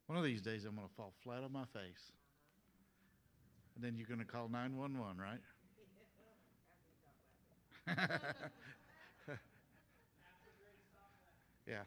One of these days I'm going to fall flat on my face. And then you're going to call 911, right? Yeah.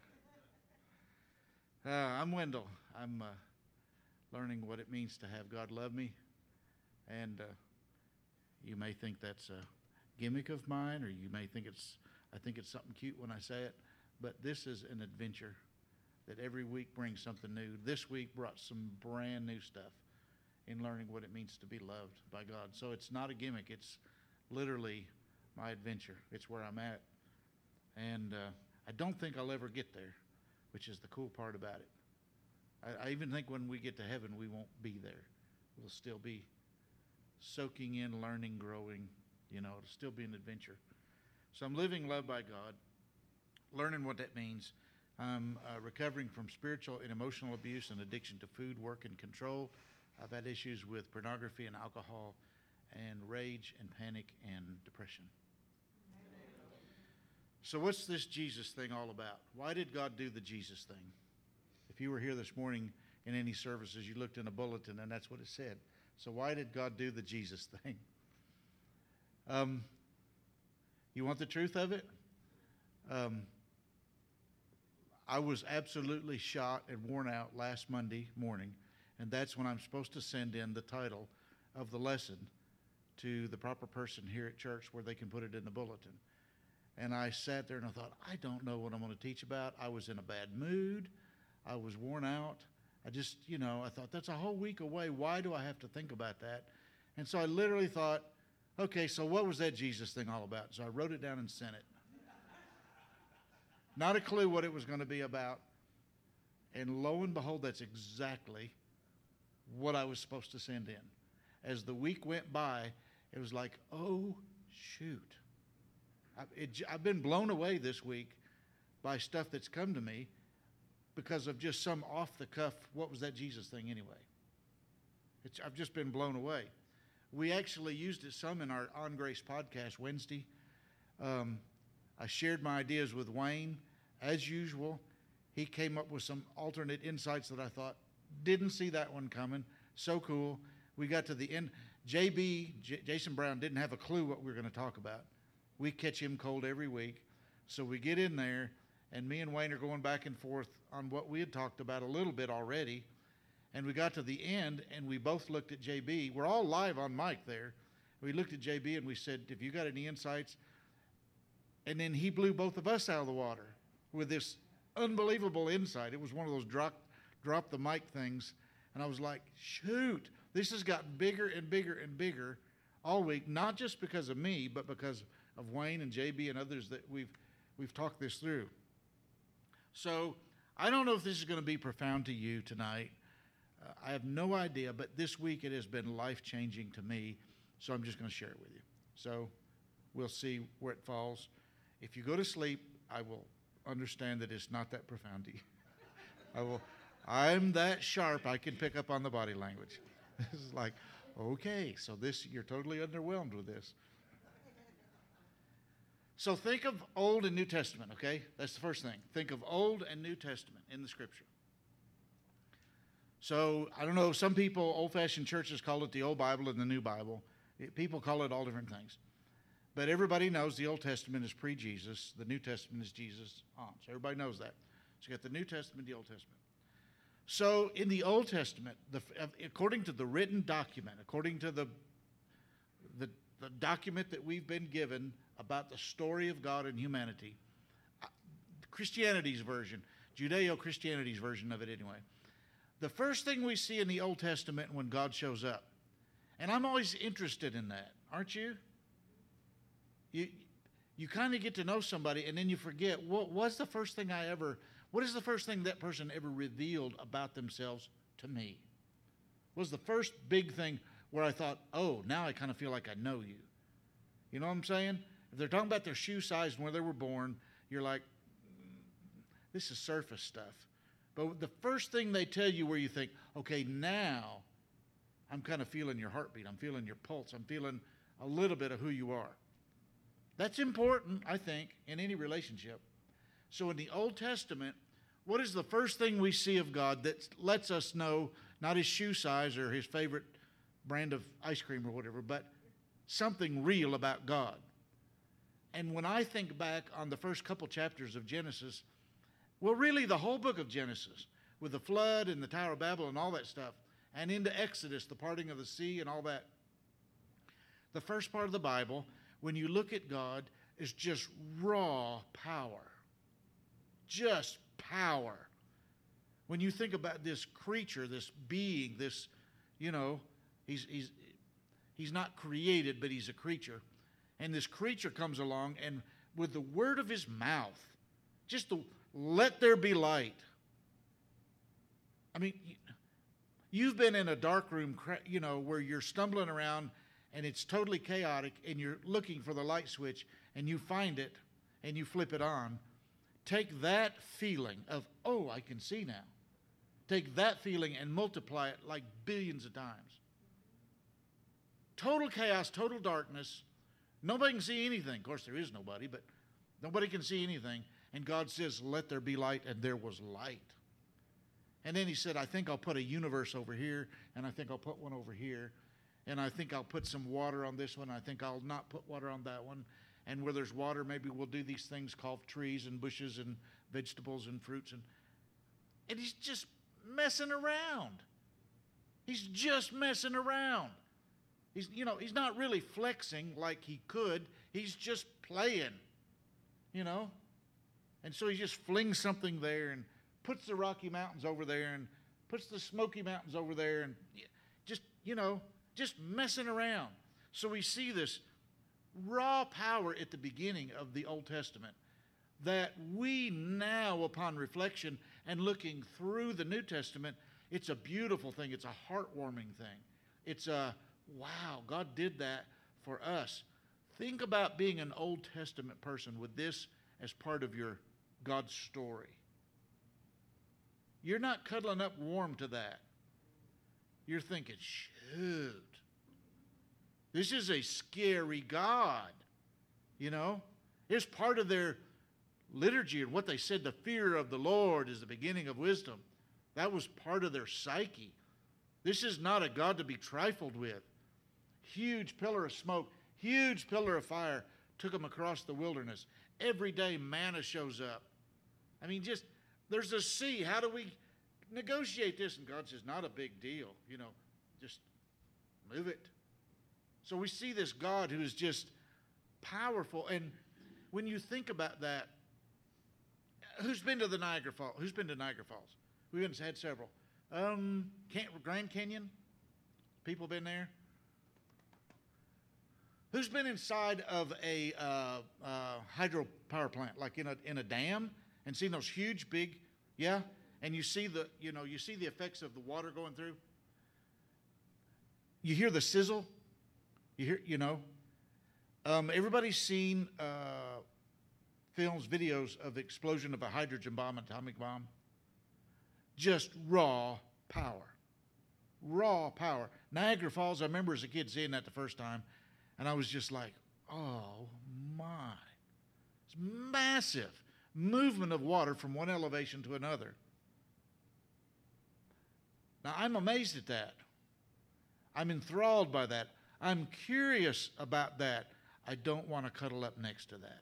I'm Wendell. I'm learning what it means to have God love me. And you may think that's a gimmick of mine, or you may think I think it's something cute when I say it. But this is an adventure that every week brings something new. This week brought some brand new stuff in learning what it means to be loved by God. So it's not a gimmick. It's literally my adventure. It's where I'm at. And I don't think I'll ever get there, which is the cool part about it. I even think when we get to heaven, we won't be there. We'll still be soaking in, learning, growing. It'll still be an adventure. So I'm living loved by God, learning what that means. I'm recovering from spiritual and emotional abuse and addiction to food, work, and control. I've had issues with pornography and alcohol and rage and panic and depression. So what's this Jesus thing all about? Why did God do the Jesus thing? If you were here this morning in any services, you looked in a bulletin and that's what it said. So why did God do the Jesus thing? You want the truth of it? I was absolutely shot and worn out last Monday morning, and that's when I'm supposed to send in the title of the lesson to the proper person here at church where they can put it in the bulletin. And I sat there and I thought, I don't know what I'm going to teach about. I was in a bad mood. I was worn out. I just, I thought, that's a whole week away. Why do I have to think about that? And so I literally thought, okay, so what was that Jesus thing all about? So I wrote it down and sent it. Not a clue what it was going to be about. And lo and behold, that's exactly what I was supposed to send in. As the week went by, it was like, oh, shoot. I've been blown away this week by stuff that's come to me because of just some off-the-cuff, what was that Jesus thing anyway? I've just been blown away. We actually used it some in our On Grace podcast Wednesday. I shared my ideas with Wayne. As usual, he came up with some alternate insights that I thought, didn't see that one coming. So cool. We got to the end. Jason Brown, didn't have a clue what we were going to talk about. We catch him cold every week. So we get in there, and me and Wayne are going back and forth on what we had talked about a little bit already. And we got to the end, and we both looked at JB. We're all live on mic there. We looked at JB, and we said, have you got any insights? And then he blew both of us out of the water with this unbelievable insight. It was one of those drop the mic things. And I was like, shoot, this has gotten bigger and bigger and bigger all week, not just because of me, but because of Wayne and JB and others that we've talked this through. So I don't know if this is going to be profound to you tonight. I have no idea, but this week it has been life-changing to me, so I'm just going to share it with you. So we'll see where it falls. If you go to sleep, I will understand that it's not that profound to you. I'm that sharp, I can pick up on the body language. This is like, okay, so you're totally underwhelmed with this. So think of Old and New Testament, okay? That's the first thing. Think of Old and New Testament in the Scripture. So, I don't know, some people, old-fashioned churches call it the Old Bible and the New Bible. People call it all different things. But everybody knows the Old Testament is pre-Jesus. The New Testament is Jesus on. So everybody knows that. So you got the New Testament, the Old Testament. So in the Old Testament, according to the written document, according to the document that we've been given about the story of God and humanity, Christianity's version, Judeo-Christianity's version of it anyway, the first thing we see in the Old Testament when God shows up, and I'm always interested in that, aren't you? You kind of get to know somebody and then you forget, what is the first thing that person ever revealed about themselves to me? What was the first big thing where I thought, oh, now I kind of feel like I know you? You know what I'm saying? If they're talking about their shoe size and where they were born, you're like, this is surface stuff. But the first thing they tell you where you think, okay, now I'm kind of feeling your heartbeat. I'm feeling your pulse. I'm feeling a little bit of who you are. That's important, I think, in any relationship. So in the Old Testament, What is the first thing we see of God that lets us know, not his shoe size or his favorite brand of ice cream or whatever, but something real about God? And when I think back on the first couple chapters of Genesis, well, really the whole book of Genesis, with the flood and the Tower of Babel and all that stuff, and into Exodus, the parting of the sea and all that, the first part of the Bible, when you look at God, is just raw power. Just power. When you think about this creature, this being, this, he's not created, but he's a creature. And this creature comes along, and with the word of his mouth, just to let there be light. I mean, you've been in a dark room, where you're stumbling around, and it's totally chaotic, and you're looking for the light switch, and you find it, and you flip it on. Take that feeling of, oh, I can see now. Take that feeling and multiply it like billions of times. Total chaos, total darkness. Nobody can see anything. Of course, there is nobody, but nobody can see anything. And God says, let there be light, and there was light. And then he said, I think I'll put a universe over here, and I think I'll put one over here, and I think I'll put some water on this one. I think I'll not put water on that one. And where there's water, maybe we'll do these things called trees and bushes and vegetables and fruits. And he's just messing around. He's just messing around. He's not really flexing like he could. He's just playing, And so he just flings something there and puts the Rocky Mountains over there and puts the Smoky Mountains over there and just messing around. So we see this raw power at the beginning of the Old Testament that we now, upon reflection and looking through the New Testament, it's a beautiful thing. It's a heartwarming thing. It's a, wow, God did that for us. Think about being an Old Testament person with this as part of your God story. You're not cuddling up warm to that. You're thinking, shoot, this is a scary God, It's part of their liturgy and what they said, the fear of the Lord is the beginning of wisdom. That was part of their psyche. This is not a God to be trifled with. Huge pillar of smoke, huge pillar of fire took them across the wilderness. Every day manna shows up. I mean, there's a sea. How do we negotiate this? And God says, not a big deal. Just move it. So we see this God who is just powerful. And when you think about that, who's been to the Niagara Falls? Who's been to Niagara Falls? We've had several. Grand Canyon? People been there? Who's been inside of a hydropower plant, like in a dam, and seen those huge, big, yeah? And you see the effects of the water going through. You hear the sizzle. You hear, everybody's seen films, videos of the explosion of a hydrogen bomb, atomic bomb. Just raw power. Raw power. Niagara Falls, I remember as a kid seeing that the first time, and I was just like, oh my. It's massive movement of water from one elevation to another. Now, I'm amazed at that. I'm enthralled by that. I'm curious about that. I don't want to cuddle up next to that.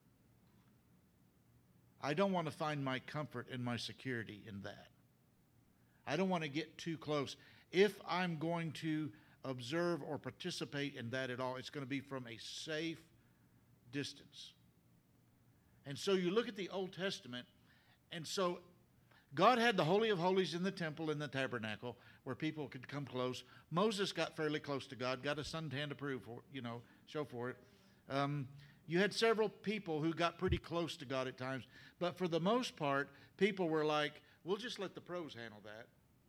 I don't want to find my comfort and my security in that. I don't want to get too close. If I'm going to observe or participate in that at all, it's going to be from a safe distance. And so you look at the Old Testament, and so God had the Holy of Holies in the temple, in the tabernacle, where people could come close. Moses got fairly close to God, got a suntan to prove for, show for it. You had several people who got pretty close to God at times, but for the most part, people were like, we'll just let the pros handle that,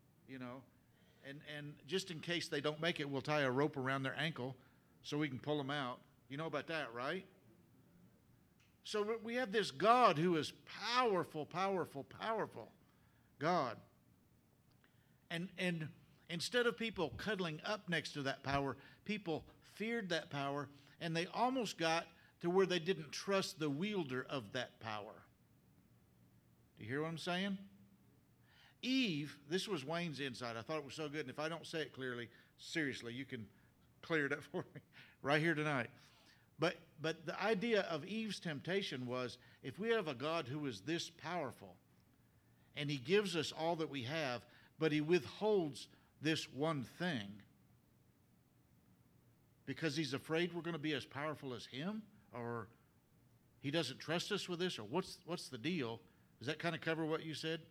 and just in case they don't make it, we'll tie a rope around their ankle so we can pull them out. You know about that, right? So we have this God who is powerful, powerful, powerful God. And instead of people cuddling up next to that power, people feared that power, and they almost got to where they didn't trust the wielder of that power. Do you hear what I'm saying? Eve, this was Wayne's insight. I thought it was so good, and if I don't say it clearly, seriously, you can clear it up for me right here tonight. But the idea of Eve's temptation was, if we have a God who is this powerful, and he gives us all that we have, but he withholds this one thing because he's afraid we're going to be as powerful as him, or he doesn't trust us with this, or what's the deal? Does that kind of cover what you said?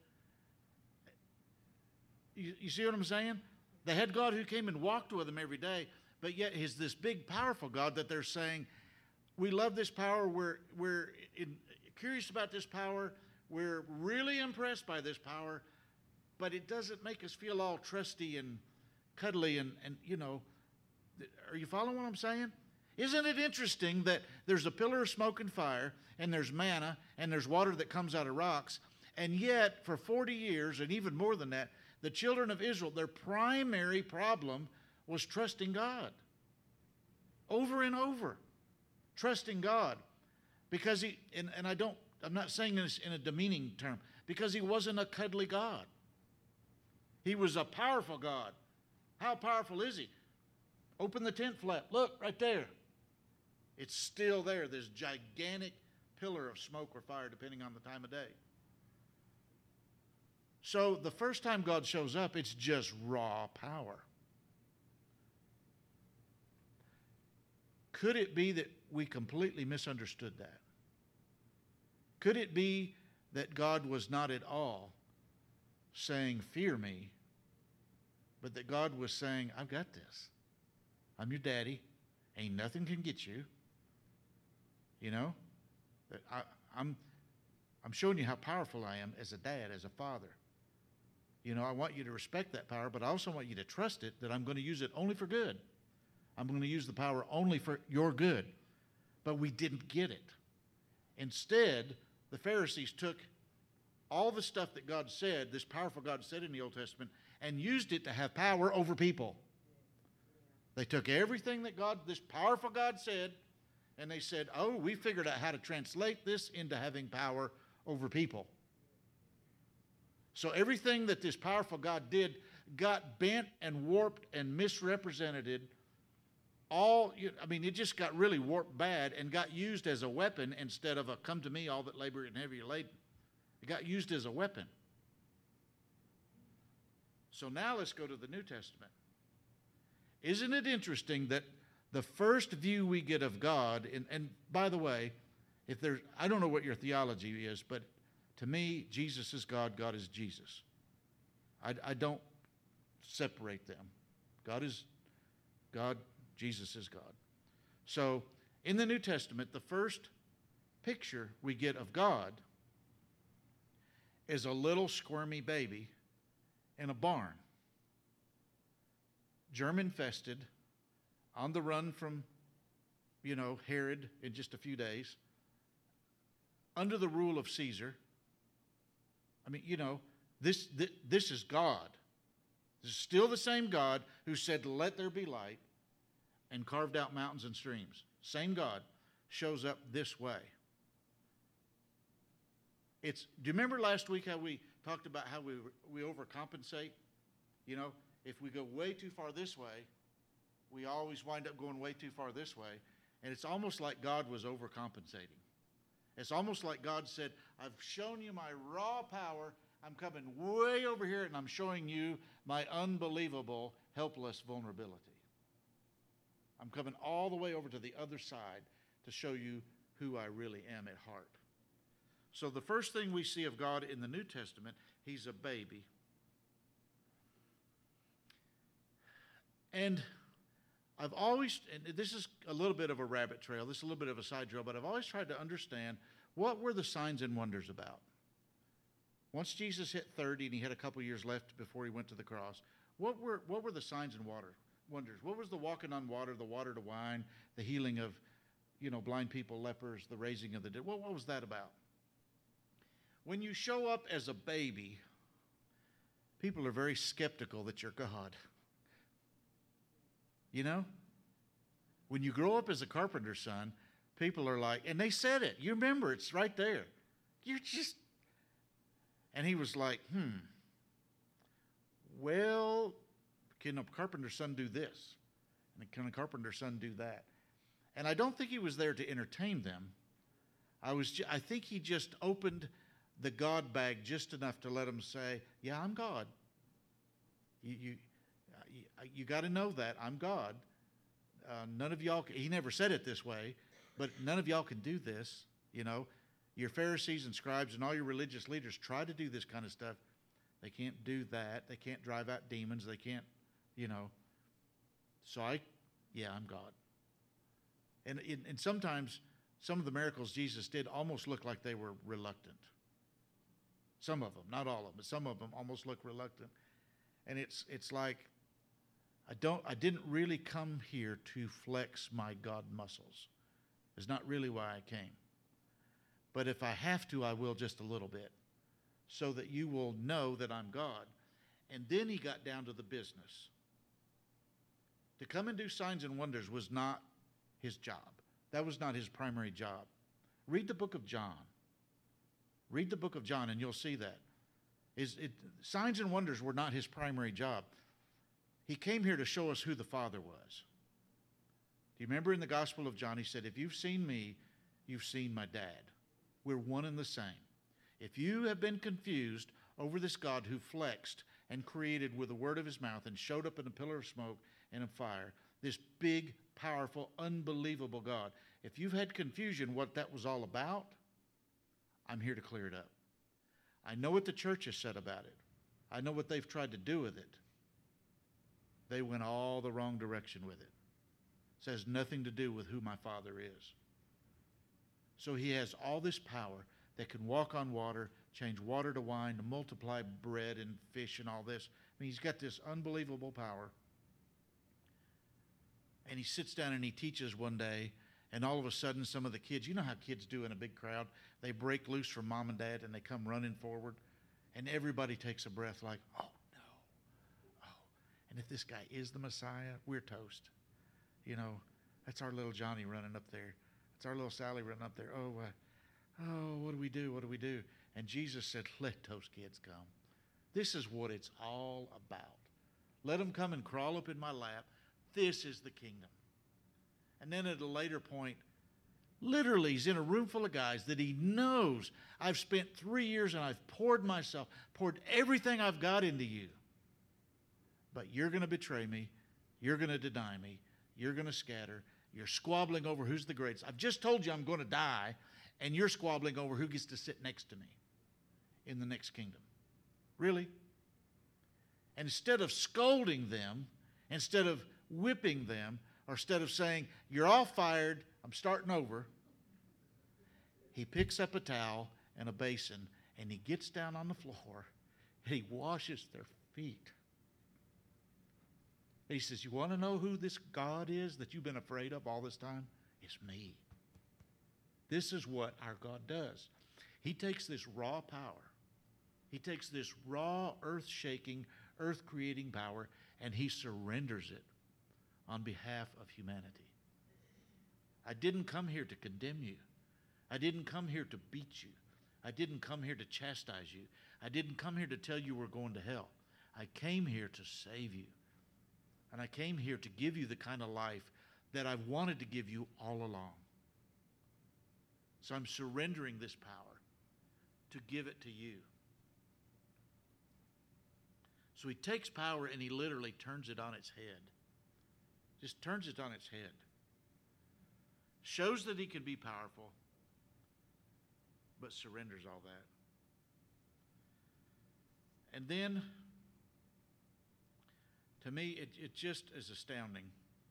You see what I'm saying? They had God who came and walked with them every day, but yet he's this big, powerful God that they're saying, we love this power, we're curious about this power, we're really impressed by this power, but it doesn't make us feel all trusty and cuddly and you know. Are you following what I'm saying? Isn't it interesting that there's a pillar of smoke and fire, and there's manna, and there's water that comes out of rocks, and yet for 40 years, and even more than that, the children of Israel, their primary problem was trusting God. Over and over. Trusting God. Because I'm not saying this in a demeaning term, because he wasn't a cuddly God. He was a powerful God. How powerful is he? Open the tent flap. Look, right there. It's still there, this gigantic pillar of smoke or fire, depending on the time of day. So the first time God shows up, it's just raw power. Could it be that we completely misunderstood that? Could it be that God was not at all saying, fear me, but that God was saying, I've got this. I'm your daddy. Ain't nothing can get you. You know? I'm showing you how powerful I am as a dad, as a father. You know, I want you to respect that power, but I also want you to trust it, that I'm going to use it only for good. I'm going to use the power only for your good. But we didn't get it. Instead, the Pharisees took all the stuff that God said, this powerful God said in the Old Testament, and used it to have power over people. They took everything that this powerful God said, and they said, oh, we figured out how to translate this into having power over people. So everything that this powerful God did got bent and warped and misrepresented. It just got really warped bad and got used as a weapon instead of a come to me, all that labor and heavy laden. It got used as a weapon. So now let's go to the New Testament. Isn't it interesting that the first view we get of God, and by the way, I don't know what your theology is, but to me, Jesus is God, God is Jesus. I don't separate them. God is God, Jesus is God. So, in the New Testament, the first picture we get of God is a little squirmy baby in a barn, germ-infested, on the run from, Herod in just a few days, under the rule of Caesar. This is God. This is still the same God who said, let there be light, and carved out mountains and streams. Same God shows up this way. Do you remember last week how we talked about how we overcompensate? If we go way too far this way, we always wind up going way too far this way. And it's almost like God was overcompensating. It's almost like God said, I've shown you my raw power. I'm coming way over here, and I'm showing you my unbelievable, helpless vulnerability. I'm coming all the way over to the other side to show you who I really am at heart. So the first thing we see of God in the New Testament, he's a baby. And I've always, and this is a little bit of a rabbit trail, this is a little bit of a side trail, but I've always tried to understand what were the signs and wonders about. Once Jesus hit 30 and he had a couple years left before he went to the cross, what were the signs and wonders? What was the walking on water, the water to wine, the healing of, blind people, lepers, the raising of the dead? What was that about? When you show up as a baby, people are very skeptical that you're God. When you grow up as a carpenter's son, people are like, and they said it. You remember, it's right there. And he was like, well, can a carpenter's son do this? And can a carpenter's son do that? And I don't think he was there to entertain them. I think he just opened the God bag just enough to let them say, yeah, I'm God. You got to know that. I'm God. None of y'all, he never said it this way, but none of y'all can do this. You know, your Pharisees and scribes and all your religious leaders try to do this kind of stuff. They can't do that. They can't drive out demons. They can't, So I'm God. And sometimes some of the miracles Jesus did almost look like they were reluctant. Some of them, not all of them, but some of them almost look reluctant. And it's like, I didn't really come here to flex my God muscles. It's not really why I came. But if I have to, I will just a little bit, so that you will know that I'm God. And then he got down to the business. To come and do signs and wonders was not his job. That was not his primary job. Read the book of John. Read the book of John and you'll see that. Signs and wonders were not his primary job. He came here to show us who the Father was. Do you remember in the Gospel of John, he said, if you've seen me, you've seen my dad. We're one and the same. If you have been confused over this God who flexed and created with the word of his mouth and showed up in a pillar of smoke and of fire, this big, powerful, unbelievable God, if you've had confusion what that was all about, I'm here to clear it up. I know what the church has said about it. I know what they've tried to do with it. They went all the wrong direction with it. It has nothing to do with who my Father is. So he has all this power that can walk on water, change water to wine, to multiply bread and fish and all this. I mean, he's got this unbelievable power. And he sits down and he teaches one day, and all of a sudden some of the kids, you know how kids do in a big crowd, they break loose from mom and dad and they come running forward, and everybody takes a breath like, oh no, oh. And if this guy is the Messiah, we're toast. That's our little Johnny running up there. That's our little Sally running up there. What do we do? What do we do? And Jesus said, let those kids come. This is what it's all about. Let them come and crawl up in my lap. This is the kingdom. And then at a later point, literally he's in a room full of guys that he knows, I've spent 3 years and I've poured everything I've got into you. But you're going to betray me. You're going to deny me. You're going to scatter. You're squabbling over who's the greatest. I've just told you I'm going to die, and you're squabbling over who gets to sit next to me in the next kingdom. Really? And instead of scolding them, instead of whipping them, or instead of saying, you're all fired, I'm starting over, he picks up a towel and a basin, and he gets down on the floor, and he washes their feet. And he says, you want to know who this God is that you've been afraid of all this time? It's me. This is what our God does. He takes this raw power. He takes this raw, earth-shaking, earth-creating power, and he surrenders it on behalf of humanity. I didn't come here to condemn you. I didn't come here to beat you. I didn't come here to chastise you. I didn't come here to tell you we're going to hell. I came here to save you. And I came here to give you the kind of life that I've wanted to give you all along. So I'm surrendering this power to give it to you. So he takes power and he literally turns it on its head. Just turns it on its head. Shows that he can be powerful, but surrenders all that. And then, to me, it just is astounding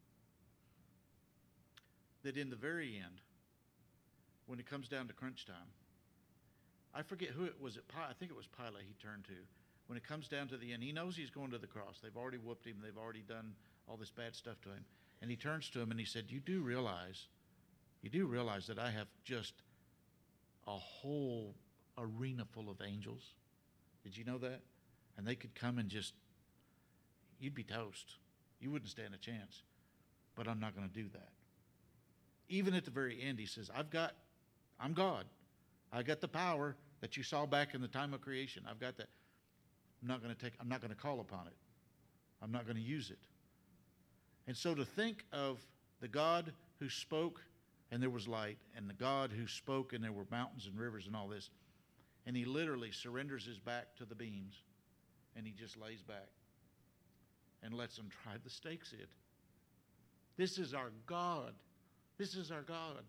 that in the very end, when it comes down to crunch time, I forget who it was. I think it was Pilate he turned to. When it comes down to the end, he knows he's going to the cross. They've already whooped him. They've already done all this bad stuff to him. And he turns to him and he said, you do realize that I have just a whole arena full of angels? Did you know that? And they could come and just, you'd be toast. You wouldn't stand a chance. But I'm not going to do that. Even at the very end, he says, I'm God. I got the power. that you saw back in the time of creation. I've got that. I'm not going to call upon it. I'm not going to use it. And so to think of the God who spoke and there was light, and the God who spoke and there were mountains and rivers and all this, and he literally surrenders his back to the beams, and he just lays back and lets them drive the stakes in. This is our God. This is our God.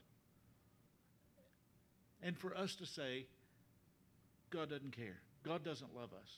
And for us to say, God doesn't care. God doesn't love us.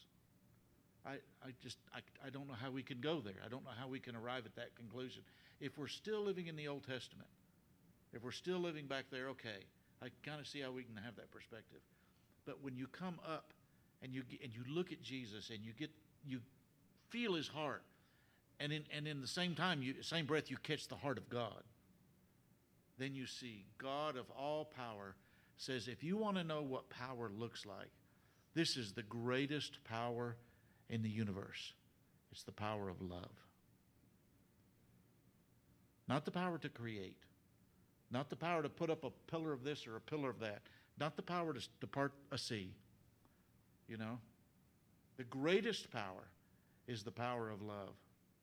I don't know how we can go there. I don't know how we can arrive at that conclusion. If we're still living in the Old Testament, if we're still living back there, okay, I kind of see how we can have that perspective. But when you come up and you look at Jesus and you feel his heart, and in the same time, same breath, you catch the heart of God, then you see God of all power says, if you want to know what power looks like, this is the greatest power in the universe. It's the power of love. Not the power to create. Not the power to put up a pillar of this or a pillar of that. Not the power to part a sea. You know? The greatest power is the power of love.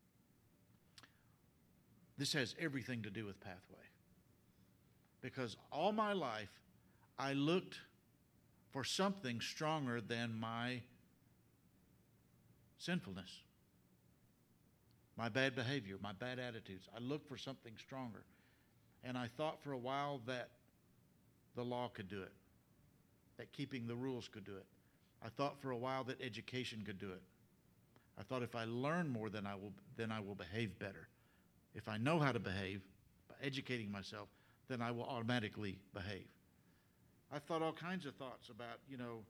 This has everything to do with Pathway. Because all my life, I looked for something stronger than my sinfulness, my bad behavior, my bad attitudes. I looked for something stronger. And I thought for a while that the law could do it, that keeping the rules could do it. I thought for a while that education could do it. I thought if I learn more, then I will behave better. If I know how to behave by educating myself, then I will automatically behave. I thought all kinds of thoughts about,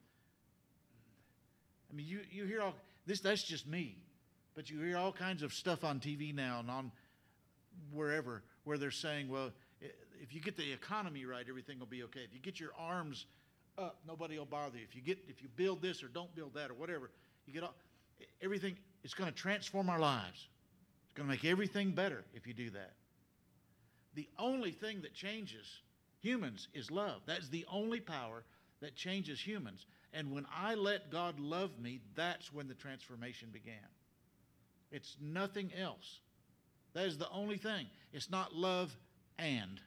I mean, you hear all this, that's just me. But you hear all kinds of stuff on TV now and on wherever where they're saying, well, if you get the economy right, everything will be okay. If you get your arms up, nobody will bother you. If you build this or don't build that or whatever, you get all, everything, it's going to transform our lives. It's going to make everything better if you do that. The only thing that changes humans is love. That's the only power that changes humans. And when I let God love me, that's when the transformation began. It's nothing else. That is the only thing. It's not love and.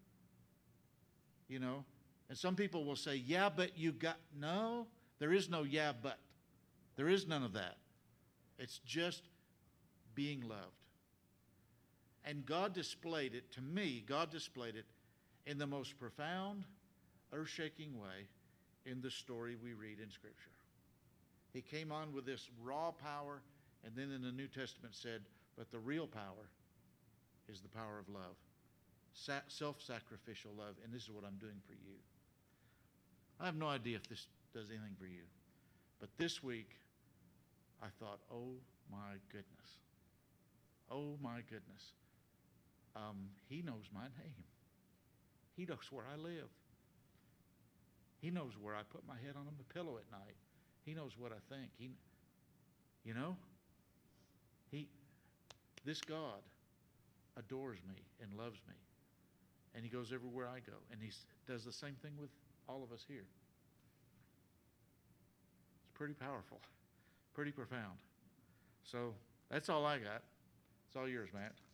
And some people will say, yeah, but you got, no, there is no yeah, but. There is none of that. It's just being loved. And God displayed it, to me, God displayed it in the most profound, earth-shaking way in the story we read in Scripture. He came on with this raw power, and then in the New Testament said, but the real power is the power of love. Self-sacrificial love, and this is what I'm doing for you. I have no idea if this does anything for you, but this week I thought, oh my goodness. Oh my goodness. He knows my name. He knows where I live. He knows where I put my head on the pillow at night. He knows what I think. This God adores me and loves me. And he goes everywhere I go. And he does the same thing with all of us here. It's pretty powerful, pretty profound. So that's all I got. It's all yours, Matt.